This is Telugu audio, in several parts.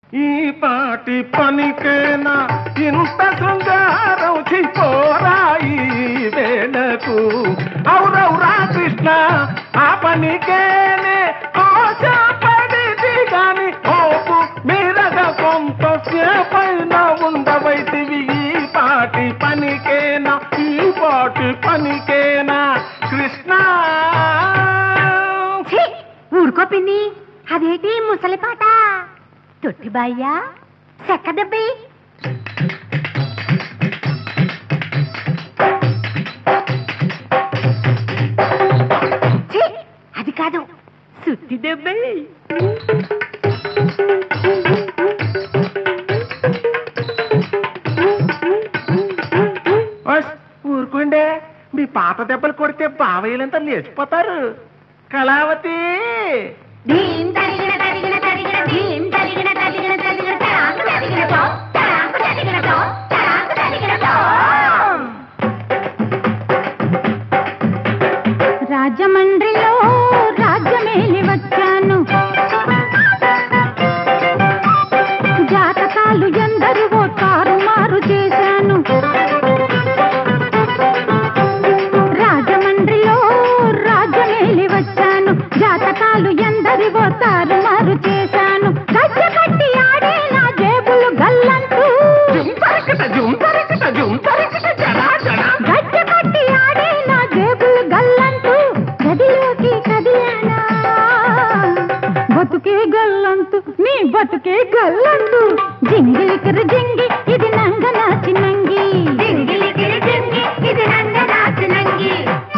ఈ పాటి పనికేనా ఇంత శృంగారం చిపోరాయి వేళకు ఔరౌరా కృష్ణ ఆ పనికేనే ఆశపడిది గాని ఓపు మీరగ కొంతసేపైన ఉండవైతివి ఈ పాటి పనికేనా ఈ పాటి పనికేనా కృష్ణ. ఊరుకో పిన్ని, అదేటి ముసలి పాట. తొట్టి బాయ్యా చెక్క దెబ్బి. అది కాదు, సుత్తి దెబ్బి. ఊరుకోండే, మీ పాత దెబ్బలు కొడితే బావయ్యలంతా లేచిపోతారు. కళావతి రాజమండ్రిలో రాజ్యమేలి వచ్చాను, జాతకాలు ఎందరివో తారుమారు చేశాను. రాజమండ్రిలో రాజ్యమేలి వచ్చాను, జాతకాలు ఎందరివో తారుమారు చేశాను. గజ్జ కట్టి ఆడే నా జేబులు గల్లంటూ, గజ్జ కట్టి ఆడే నా జేబులు గల్లంటూ, గదిలోకి కదిలానా బతుకే గల్లంతు, నీ బతుకే గల్లంతు. జింగిలికిరి జింగి ఇది నంగ నాచి నంగి, జింగిలికిరి జింగి ఇది నంగ నాచి నంగి.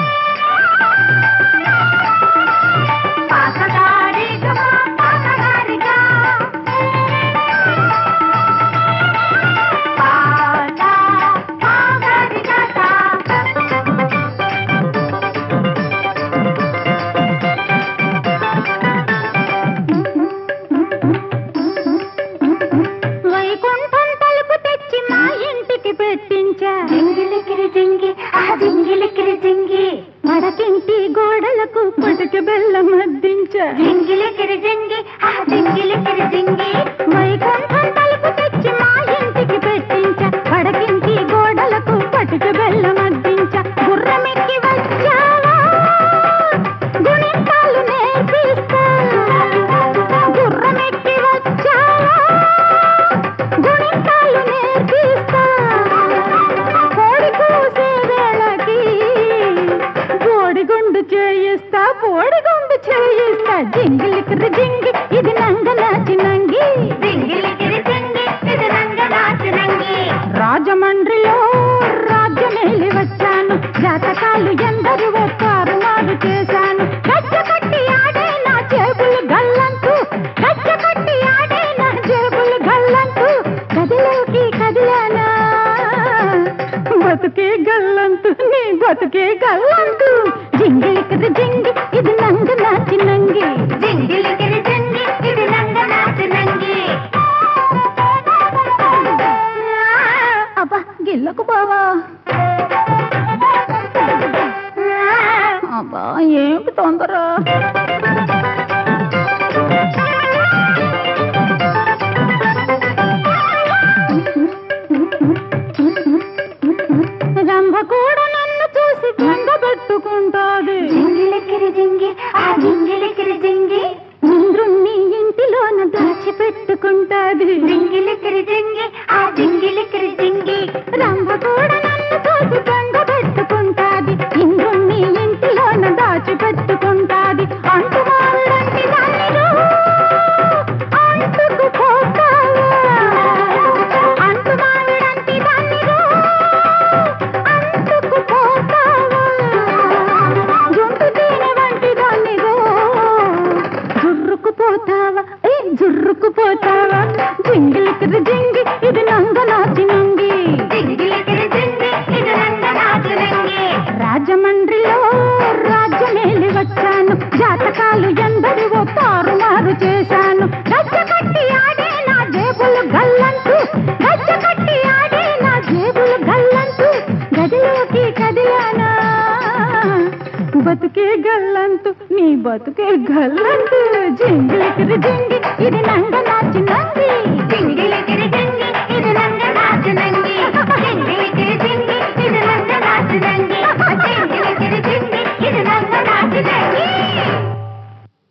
వైకుంఠం తలుపు తెచ్చి మా ఇంటికి పెట్టించా, జింగిలికిరి జింగి ఆ జింగిలికిరి జింగి. మడకింటి గోడలకు పటికి బెల్లం అద్దించా, జింగిలికిరి జింగి ఆ జింగిలికిరి జింగి. వైకుంఠం తలుపు తెచ్చి మా ఇంటికి పెట్టించా, పడకింటి గోడలకు పటికి బెల్లం అద్దించా. గుర్రమెక్కి వచ్చావా గుణింతాలు నేర్పిస్తా, గుర్రమెక్కి వచ్చావా గుణింతాలు నేర్పిస్తా. కోడి కూసే వేళకి బోడిగుండు చేయిస్తా, బోడిగుండు చేయిస్తా. జింగిలికిరి జింగి ఇది నంగ నాచి నంగి, జింగిలికిరి జింగి ఇది నంగ నాచి నంగి. రాజమండ్రిలో రాజ్యమేలి వచ్చాను, జాతకాలు ఎందరివో తారుమారు చేశాను. గజ్జ కట్టి ఆడే నా జేబులు గల్లంతు, గజ్జ కట్టి ఆడే నా జేబులు గల్లంతు. గదిలోకి కదిలానా బతుకే గల్లంతు, నీ బతుకే గల్లంతు. జింగిలికిరి జింగి ఇది నంగ నాచి నంగి, జింగిలికిరి జింగి ఇది నంగ నాచి నంగి. అబ్బా గిల్లకు బావా, అబ్బా ఏమిటి తొందర. రంభ కూడా నన్ను చూసి బంగబెట్టుకుంటాది, జింగిలికిరి జింగి ఆ జింగిలికిరి జింగి. ఇంద్రుణ్ణి ఇంటిలోన దాచిపెట్టుకుంటాది, జింగిలికిరి జింగి ఆ జింగిలికిరి జింగి. రంభ కూడా నన్ను చూసి బంగబెట్టుకుంటాది, ఇంద్రుణ్ణి ఇంటిలోన దాచిపెట్టుకుంటాది. అంటువాళ్ళంటి దానిలో అంటుకుపోతావా, అంటువాళ్ళంటి దానిలో అంటుకుపోతావా. జుంటు తేనె వంటి దానిలో జుర్రుకుపోతావా, జుర్రుకుపోతావా. జింగిలికిరి జింగి ఇది నంగ నాచి నంగి, జింగిలికిరి జింగి ఇది నంగ నాచి నంగి. రాజమండ్రిలో రాజ్యమేలి వచ్చాను, జాతకాలు ఎందరివో తారుమారు చేశాను. గజ్జ కట్టి ఆడే నా జేబులు గల్లంతు, గజ్జ కట్టి ఆడే నా జేబులు గల్లంతు. గదిలోకి కదిలానా బతుకే గల్లంతు, నీ బతుకే గల్లంతు. జింగిలికిరి జింగి ఇది నంగ